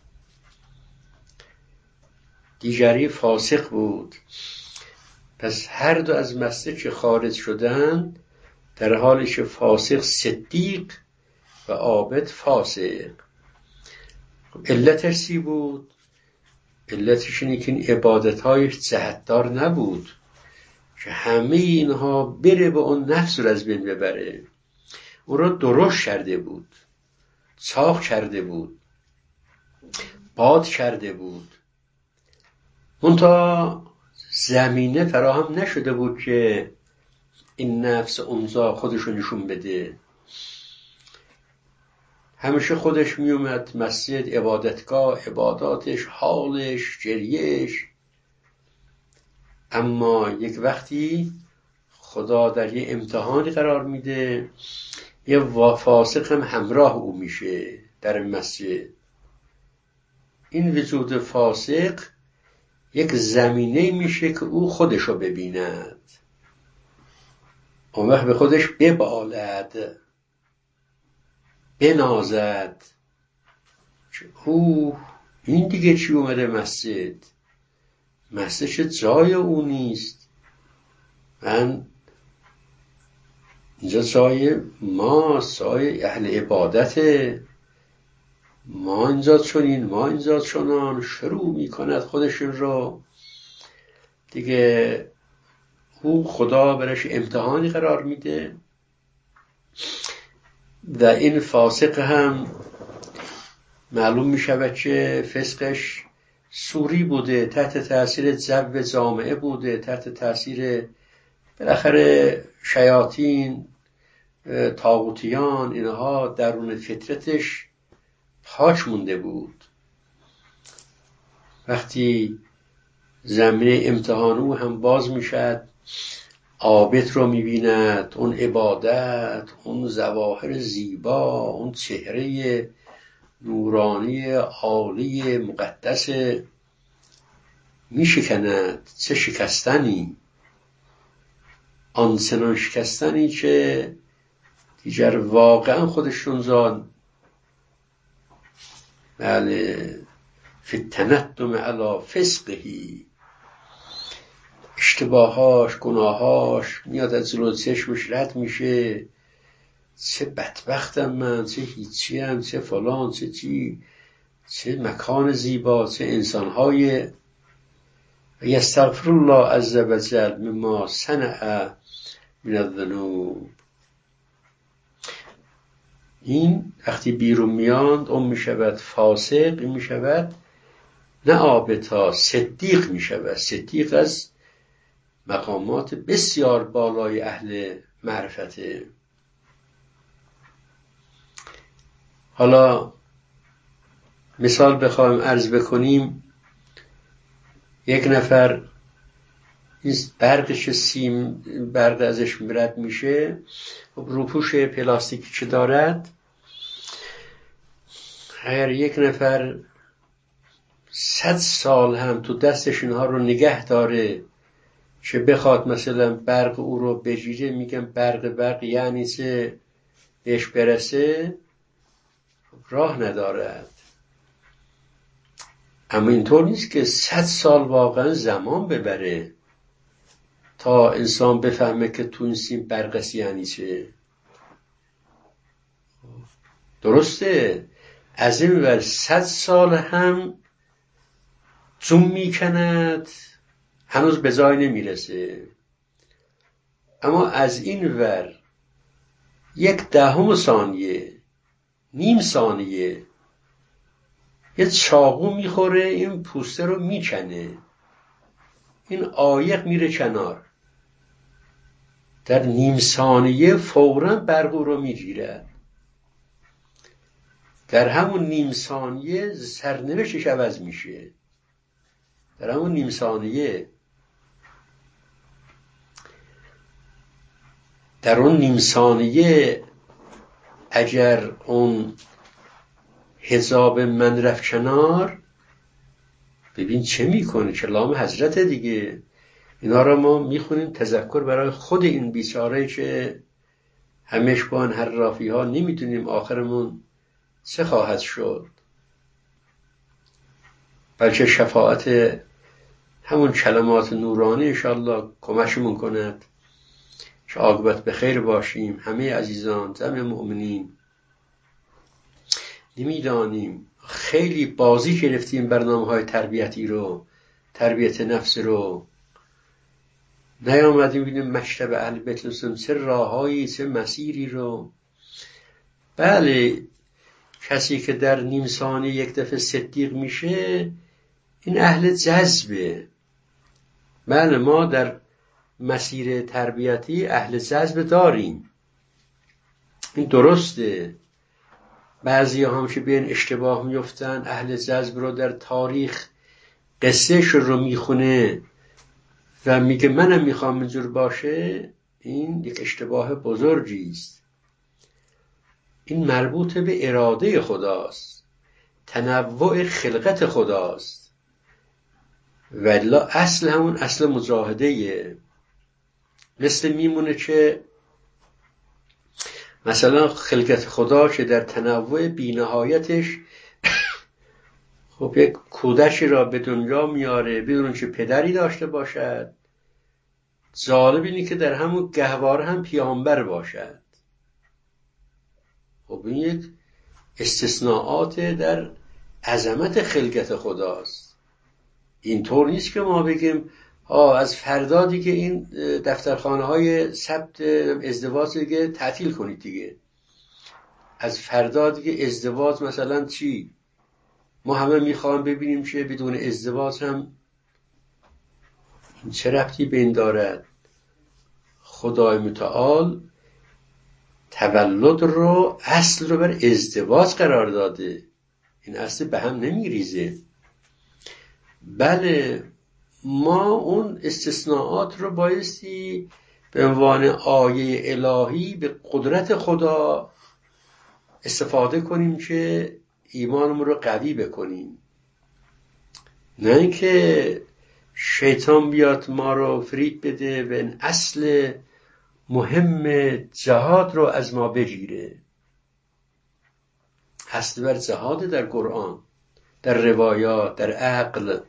دیگری فاسق بود. پس هر دو از مسجد که خارج شدند در حالی که فاسق صدیق و عابد فاسق. علتش چی بود؟ علتش اینه که این عبادتهایش جهتدار نبود که همه اینها بره به اون نفس رو از بین ببره. اون رو درشت کرده بود، چاق کرده بود، باد کرده بود. منتها زمینه فراهم نشده بود که این نفس اونزا خودشو نشون بده. همیشه خودش می اومد مسجد، عبادتگاه، عباداتش، حالش، جریهش. اما یک وقتی خدا در یه امتحانی قرار میده، یه فاسق هم همراه او میشه در مسجد. این وجود فاسق یک زمینه میشه که او خودشو ببیند، اون وقت به خودش ببالد، بنازد که او این دیگه چی اومده مسجد؟ مسجد چه جای او نیست. من اینجا جای ما، جای اهل عبادته، ما اینجا چنین، ما اینجا چنان. شروع میکند خودشون رو دیگه. او خدا برش امتحانی قرار میده و این فاسق هم معلوم میشود که فسقش سوری بوده، تحت تاثیر جو جامعه بوده، تحت تاثیر بالاخره شیاطین، طاغوتیان، اینها درون فطرتش پاک مونده بود. وقتی زمینه امتحان او هم باز میشد، عابد رو میبیند، اون عبادت، اون ظواهر زیبا، اون چهره نورانی عالی مقدس میشکند. چه شکستنی! آنچنان شکستنی که دیگر واقعا خودشون زان بله فی التندم علی فسقهی، اشتباهاش، گناهاش میاد از جلو چشمش رد میشه. چه بدبختم من، چه هیچیم، چه فلان، چه چی، چه مکان زیبا، چه انسانهای. یستغفر الله عز وجل مما صنع من الذنوب. این وقتی بیرون میاند اون میشود فاسق، این میشود نه عابد، صدیق میشود. صدیق از مقامات بسیار بالای اهل معرفته. حالا مثال بخوایم عرض بکنیم، یک نفر این برقش سیم، برق ازش رد میشه، روپوش پلاستیکی که دارد، اگر یک نفر 100 سال هم تو دستش اینها رو نگه داره که بخواد مثلا برق او رو بگیره، میگم برق یعنی چه بهش برسه، راه ندارد. اما اینطور نیست که 100 سال واقعا زمان ببره تا انسان بفهمه که تو این سیم برق یعنی چه. درسته از این ور 100 سال هم زوم میکند، هنوز به جای نمیرسه. اما از این ور 1/10 ثانیه، نیم ثانیه، یه چاقو میخوره، این پوسته رو میکنه، این عایق میره کنار. در نیم ثانیه فوراً برق او رو میگیرد. در همون نیم ثانیه سرنوشتش عوض میشه. در همون نیم ثانیه، در اون نیم ثانیه اگر اون حجاب من رفت کنار، ببین چه میکنه. کلام حضرت دیگه. اینا رو ما میخونیم تذکر برای خود این بیچاره که همش با این حرافی ها نمیدونیم آخرمون چه خواهد شد. بلکه شفاعت همون کلمات نورانی انشاءالله کمکمون کند که عاقبت به خیر باشیم. همه عزیزان، جمع مؤمنین، نمیدانیم خیلی بازی گرفتیم برنامه‌های تربیتی رو، تربیت نفس رو. نیامدیم ببینیم مکتب اهل بیت الاسلام چه راههایی، چه مسیری رو. بله، کسی که در نیم ثانیه یک دفعه صدیق میشه، این اهل جذبه. بله، ما در مسیر تربیتی اهل جذب داریم، این درسته. بعضی هم که به این اشتباه میفتن، اهل جذب رو در تاریخ قصهش رو میخونه و میگه منم میخوام اینجور باشه. این یک اشتباه بزرگی است. این مربوط به اراده خداست، تنوع خلقت خداست. والا اصل همون اصل مجاهده. مثل میمونه که مثلا خلقت خدا که در تنوع بی‌نهایتش خب یک کودکی را به دنیا میاره بدون که پدری داشته باشد. جالب اینه که در همون گهواره هم پیامبر باشد. خب این یک استثناءات در عظمت خلقت خداست. اینطور نیست که ما بگیم از فردا دیگه این دفترخانه های ثبت ازدواج دیگه تعطیل کنید دیگه. از فردا دیگه ازدواج مثلا چی؟ ما همه میخوام ببینیم که بدون ازدواج هم این چه ربطی به این دارد؟ خدای متعال تولد رو، اصل رو بر ازدواج قرار داده. این اصل به هم نمیریزه. بله، ما اون استثناءات رو بایستی به عنوان آیه الهی به قدرت خدا استفاده کنیم که ایمانمون رو قوی بکنیم، نه اینکه شیطان بیاد ما رو فریب بده و این اصل مهم جهاد رو از ما بگیره. اصل بر جهاد در قرآن، در روایات، در عقل.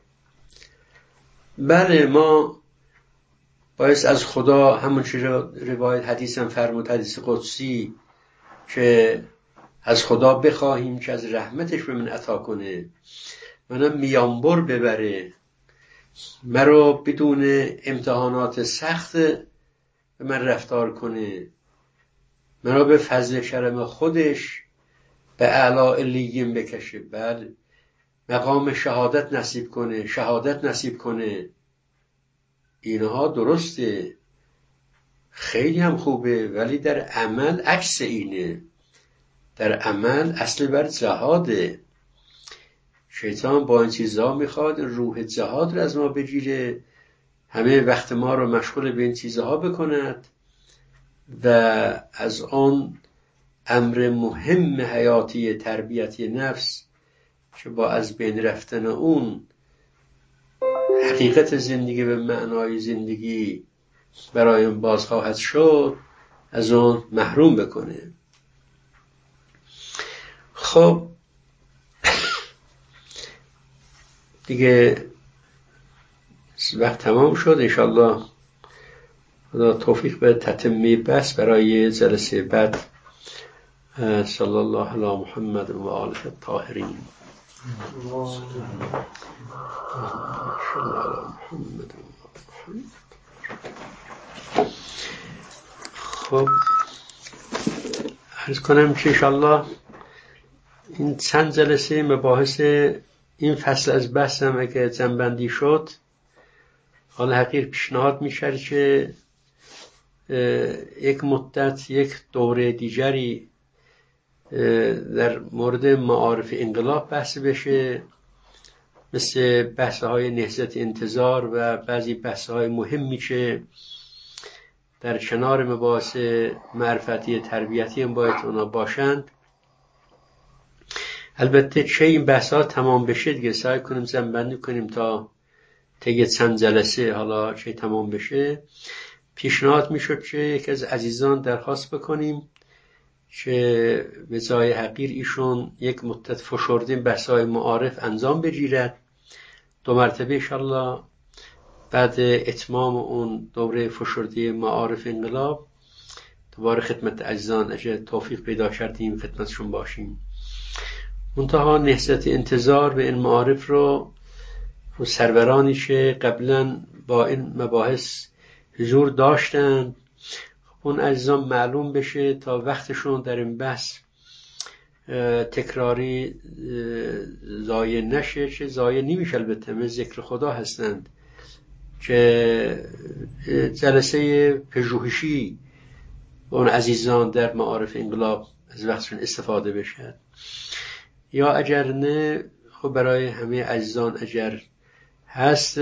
بله، ما باید از خدا همون چیز روایت حدیث هم فرمود، حدیث قدسی، که از خدا بخواهیم که از رحمتش به من عطا کنه، منم میانبر ببره، مرا بدون امتحانات سخت به من رفتار کنه، مرا به فضل کرم خودش به اعلی علیین بکشه. بله، مقام شهادت نصیب کنه. اینها درسته، خیلی هم خوبه، ولی در عمل عکس اینه. در عمل اصل بر جهاده. شیطان با این چیزها میخواد روح جهاد رو از ما بگیره، همه وقت ما رو مشغول به این چیزها بکند و از آن امر مهم حیاتی تربیتی نفس که با از بین رفتن اون حقیقت زندگی و معنای زندگی برایم باز خواهد شد، از اون محروم بکنه. خب دیگه وقت تمام شد. انشالله خدا توفیق به تتمه بس برای جلسه بعد. صلی الله علی محمد و آله الطاهرین. خب عرض کنم که انشالله این چند جلسه مباحث این فصل از بحثم اگه جنبندی شد، حال حقیر پیشنهاد میشه که یک مدت یک دوره دیگری در مورد معارف انقلاب بحث بشه، مثل بحث‌های نهضت انتظار و بعضی بحث‌های مهمی که در کنار مباحث معرفتی تربیتی هم باید اونا باشند. البته چه این بحث‌ها تمام بشه دیگه سعی کنیم زنبندی کنیم تا طی چند جلسه حالا چه تمام بشه. پیشنهاد میشد که یکی از عزیزان درخواست بکنیم که به جای حقیر ایشون یک مدت فشرده بحث‌های معارف انجام بگیرد، 2 مرتبه انشالله بعد اتمام اون دوره فشرده معارف انقلاب دوباره خدمت عزیزان اگه توفیق پیدا کردیم خدمتشون باشیم. منتها نهضت انتظار به این معارف رو سرورانی که قبلا با این مباحث حضور داشتن اون عزیزان معلوم بشه تا وقتشون در این بحث تکراری ضایع نشه، چه ضایع نمیشه البته من ذکر خدا هستند، که جلسه پژوهشی اون عزیزان در معارف انقلاب از وقتشون استفاده بشه، یا اگر نه خب برای همه عزیزان اگر هست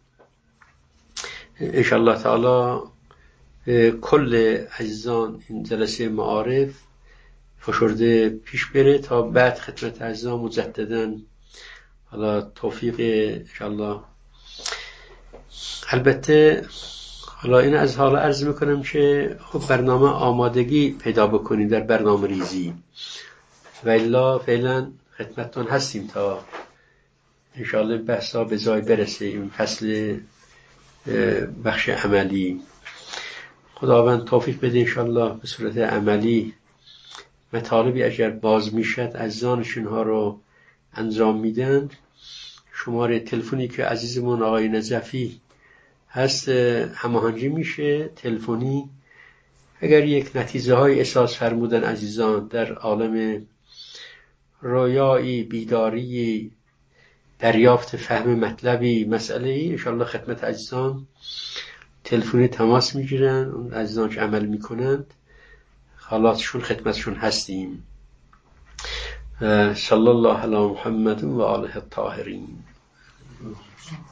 انشاءالله تعالی کل عزیزان این جلسه معارف فشرده پیش بره تا بعد خدمت عزیزان مجددا حالا توفیق انشاءالله. البته حالا این از حالا عرض میکنم که خب برنامه آمادگی پیدا بکنید در برنامه ریزی و الا فعلا خدمتتون هستیم تا انشاءالله بحثا به جای برسه. این فصل بخش عملی خداوند توفیق بده انشاءالله به صورت عملی مطالبی اگر باز میشد عزیزانشون ها رو انجام میدن. شماره تلفنی که عزیزمون آقای نجفی هست هماهنگی میشه تلفنی، اگر یک نتیجه های احساس فرمودن عزیزان در عالم رویایی بیداری دریافت فهم مطلبی مسئله ای انشاءالله خدمت عزیزان تلفنی تماس میگیرن، اون عزیزان که عمل میکنند حالاتشون خدمتشون هستیم. صلی الله علی محمد و آله الطاهرین.